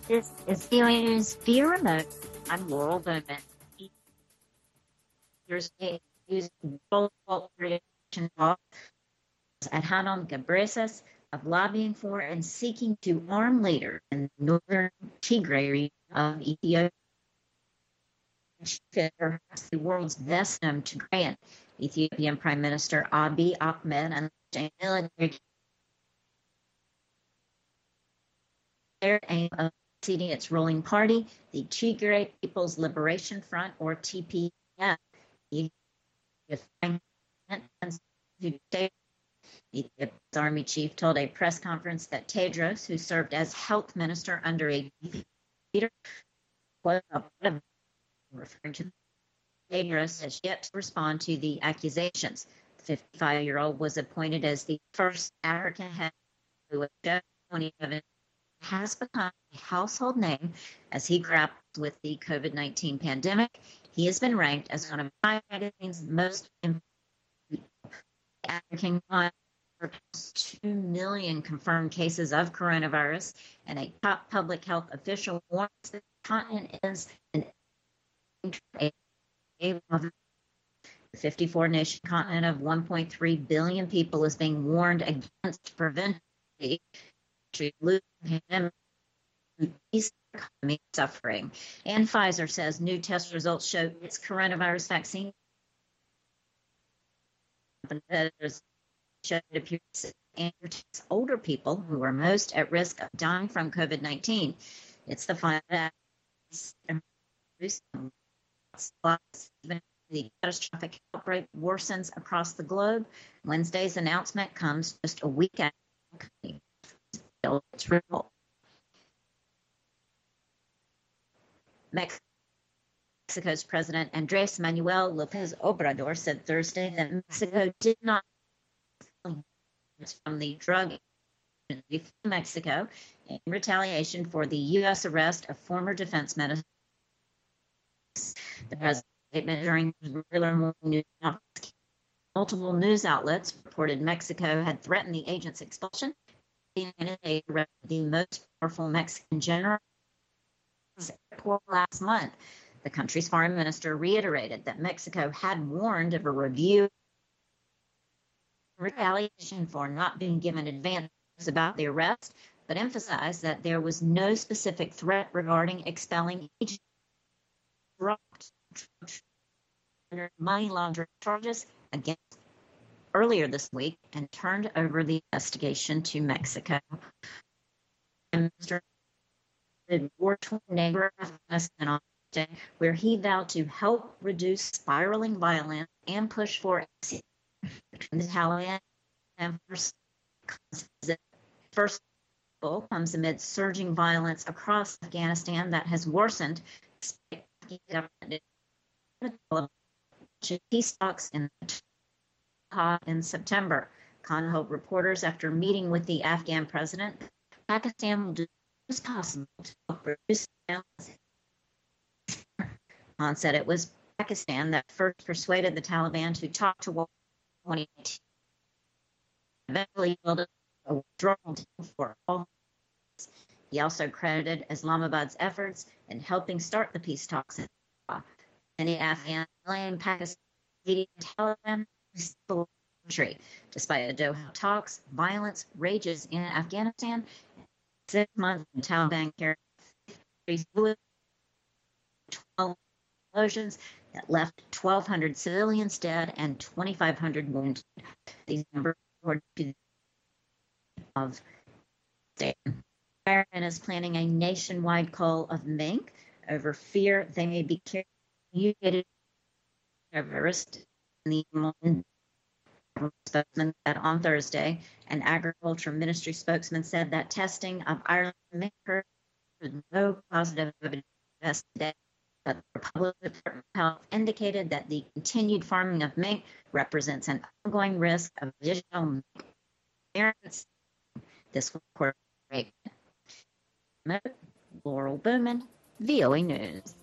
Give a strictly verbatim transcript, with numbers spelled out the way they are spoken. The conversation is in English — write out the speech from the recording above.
This is V O A News via remote. I'm Laurel Bowman. Years using global radiation laws at Hanan Ghebreyesus of lobbying for and seeking to arm leaders in the northern Tigray region of Ethiopia. Perhaps the world's best known Tigrayan, Ethiopian Prime Minister Abiy Ahmed and the military their aim of seating its ruling party, the Tigray People's Liberation Front, or T P F. Ethiopia's army chief told a press conference that Tedros, who served as health minister under a leader, referring to Tedros, has yet to respond to the accusations. The fifty-five-year-old was appointed as the first African head who has become a household name as he grapples with the COVID nineteen pandemic. He has been ranked as one of Time magazine's most African two million confirmed cases of coronavirus, and a top public health official warns that the continent is an the fifty-four nation continent of one point three billion people is being warned against preventing to lose pandemic economy suffering. And Pfizer says new test results show its coronavirus vaccine showed appears and protects older people who are most at risk of dying from COVID nineteen. It's the final that the catastrophic outbreak worsens across the globe. Wednesday's announcement comes just a week after its result. Mexico's President Andrés Manuel López Obrador said Thursday that Mexico did not from the drug industry from Mexico in retaliation for the U S arrest of former defense minister. The president's statement during regular news multiple news outlets reported Mexico had threatened the agent's expulsion. The most powerful Mexican general last month. The country's foreign minister reiterated that Mexico had warned of a review retaliation for not being given advance about the arrest, but emphasized that there was no specific threat regarding expelling agents. Dropped money laundering charges against earlier this week and turned over the investigation to Mexico. Minister war torn neighbor of Afghanistan on Tuesday, where he vowed to help reduce spiraling violence and push for exit between the Taliban and first first comes amid surging violence across Afghanistan that has worsened peace talks in in September. Khan told reporters after meeting with the Afghan president, Pakistan will do what is possible to help reduce violence. Khan said it was Pakistan that first persuaded the Taliban to talk to war in twenty eighteen. Eventually built a withdrawal deal for all. He also credited Islamabad's efforts in helping start the peace talks. Many Afghans blame Pakistan leading Taliban country. Despite the Doha talks, violence rages in Afghanistan. Six months, the Taliban carried twelve explosions that left twelve hundred civilians dead and twenty-five hundred wounded. These numbers according to of state. Iran is planning a nationwide cull of mink over fear they may be carried virus in the spokesman said on Thursday. An agriculture ministry spokesman said that testing of Ireland mink herd was no positive evidence today, but the Republic Department of Health indicated that the continued farming of mink represents an ongoing risk of additional variants. This will coordinate. Laurel Bowman, V O A News.